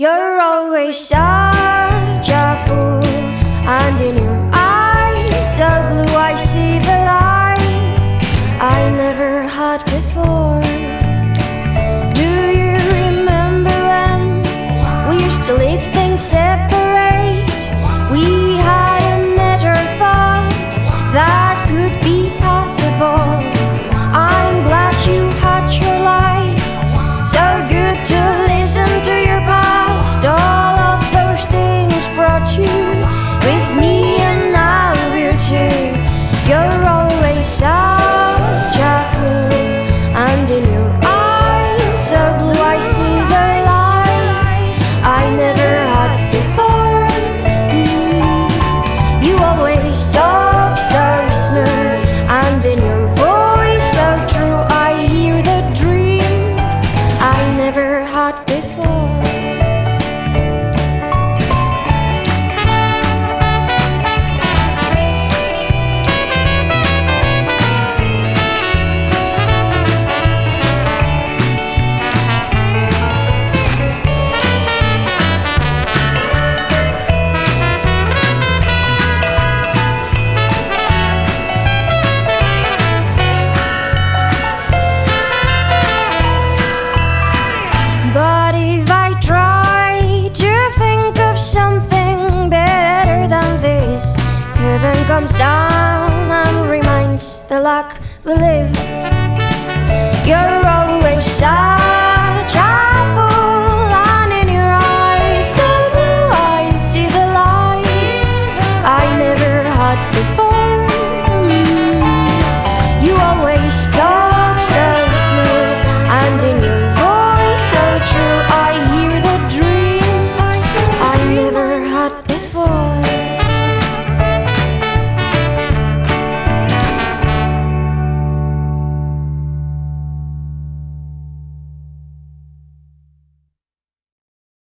You're always such a fool, and in your eyes so blue I see the light I never had before. Do you remember when we used to leave things separate? We hadn't never thought that could be possible. I'm glad you had your life, so good to listen to your past. All of those things brought you with me, and now we're two. You're always such a fool, and in your eyes so blue I see the light I never had before. You always talk so smooth, and in your voice so true I hear the dream I never had before. But if I try to think of something better than this, heaven comes down and reminds the luck we live